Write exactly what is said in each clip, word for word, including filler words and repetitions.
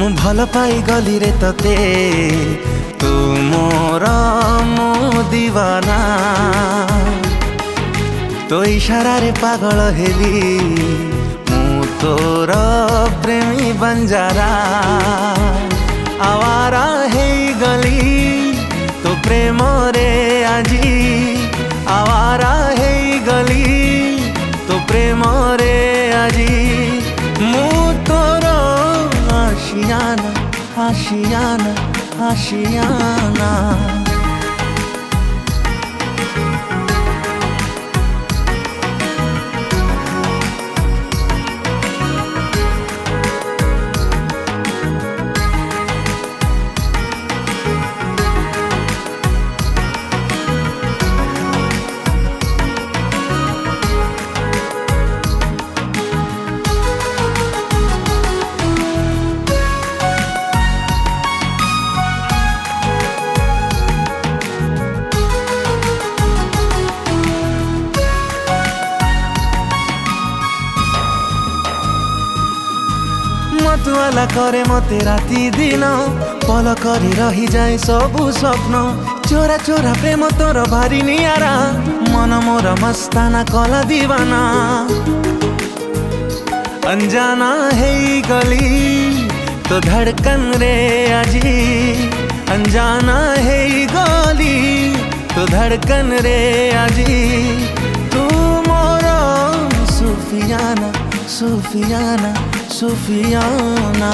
मु भल पाई गली रे तते तू मोर मो दीवाना तो इशारा रे पागल हेली मु तोर प्रेमी बंजारा आवारा हे गली तो प्रेम रे आजी आवारा हे गली तो प्रेम रे आजी मु तोर आशियाना आशियाना आशियाना मतवाला करे मते राति दिन पल करे रही जाए सबु स्वप्न चोरा चोरा प्रेम तोर भारी नियारा मन मोर मस्ताना कला दीवाना अनजाना है गली तो धड़कन रे आजी अनजाना है गली तो धड़कन रे आजी तू मोर सूफियाना सूफियाना सूफियाना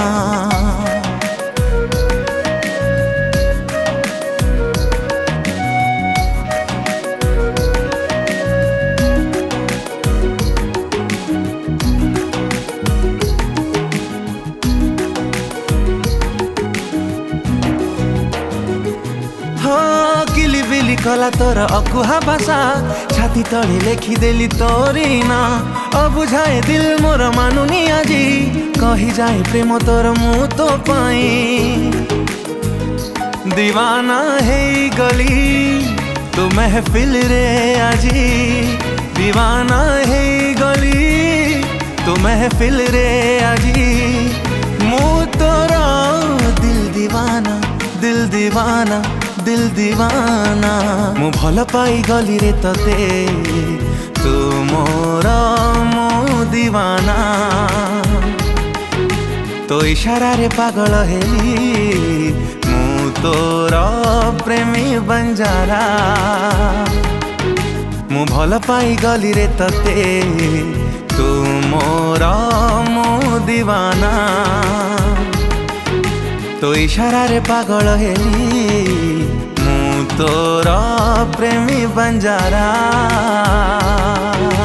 हाँ किली बिली कला तोर अकुहा भाषा छाती तले लेखिदेली तोरी ना अबुझाए दिल मोर मानुनी आजी कही जाए प्रेम तोर मु तो पाई दीवाना है गली तो महफिल रे आजी दीवाना है गली तो महफिल रे आजी मु तोरा दिल दीवाना दिल दीवाना दिल दीवाना मु भल पाई गली रे तते तू मोर मो दीवाना तो इशारा रे पागल हेली मु तोर प्रेमी बंजारा मु भल पाई गली रे तते तू मोर मो दीवाना तो इशारा रे पागल हेली मु तोर प्रेमी बंजारा।